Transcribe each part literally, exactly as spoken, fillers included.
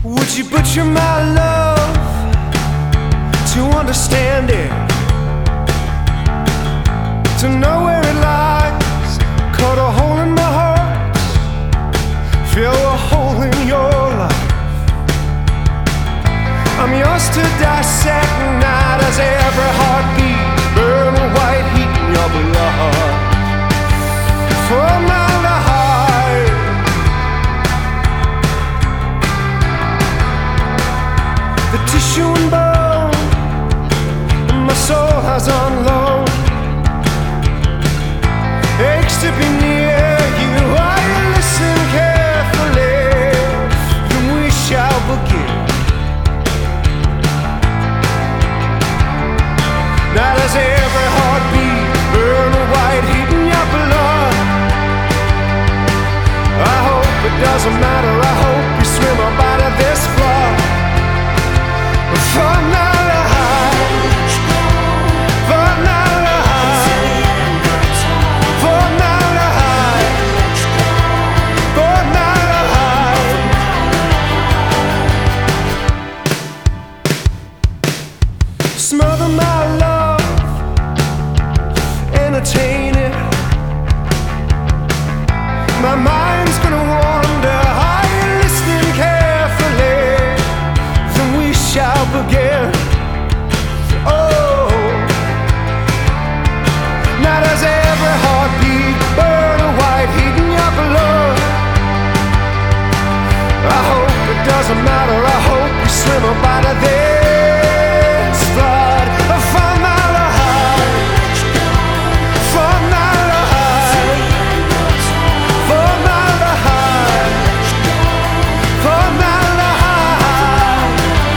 Would you butcher my love to understand it, to know where it lies, cut a hole in my heart, fill a hole in your life? I'm yours to dissect, not as every heartbeat burn a white heat in your blood. For my life, the tissue and bone, and my soul has on loan, aches to be near you. I listen carefully, then we shall begin. Not as every heartbeat burn a white heat in your blood. I hope it doesn't matter, I hope you swim up out of this flood. For my life, for my life, for my life, for my life. Smother my love, entertain it. My mind's gonna wander, are you listening carefully? Then we shall begin. Oh, not as every heartbeat burn a white heat in your blood. I hope it doesn't matter, I hope you swim up out of this flood. For my life, for my life, for my life, for my life.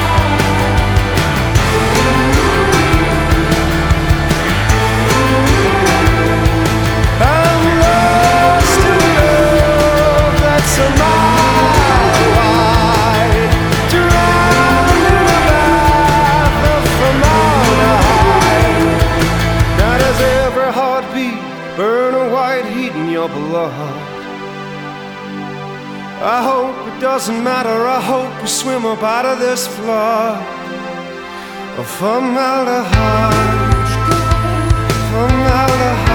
I'm lost in love that's a mile wide, drowned in a bath of formaldehyde. Not as every heartbeat burn a white heat in your blood. I hope it doesn't matter, I hope we swim up out of this flood of formaldehyde, formaldehyde.